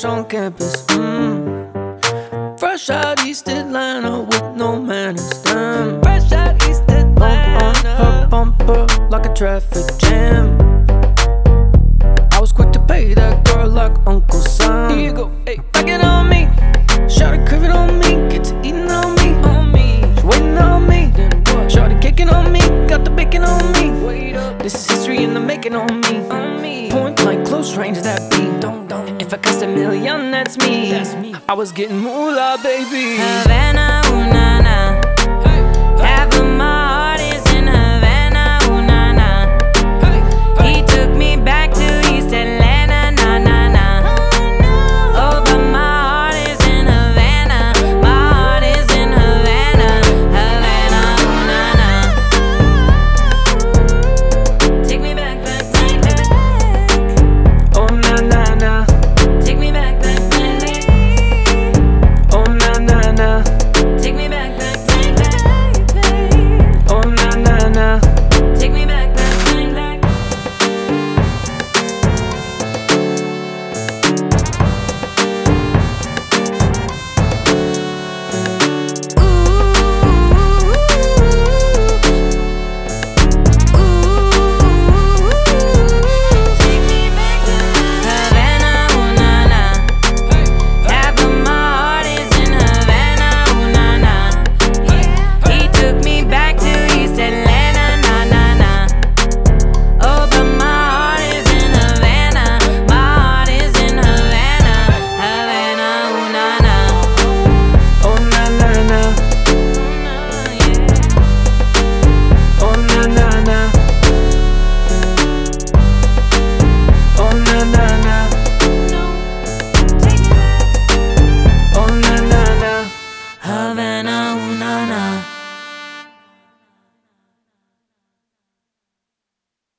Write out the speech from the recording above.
on campus. Fresh out East Atlanta with no manners. Fresh out East Atlanta. Bump on her bumper like a traffic jam. I was quick to pay that girl like Uncle Sam. Here you go, hey, back it on me. Shawty crib on me, get to eating on me, she waiting on me. Shawty caking on me, got the bacon on me. This is history in the making on me. Point blank, close range, that beat. If I cost $1 million, that's me. I was getting moolah, baby. Havana,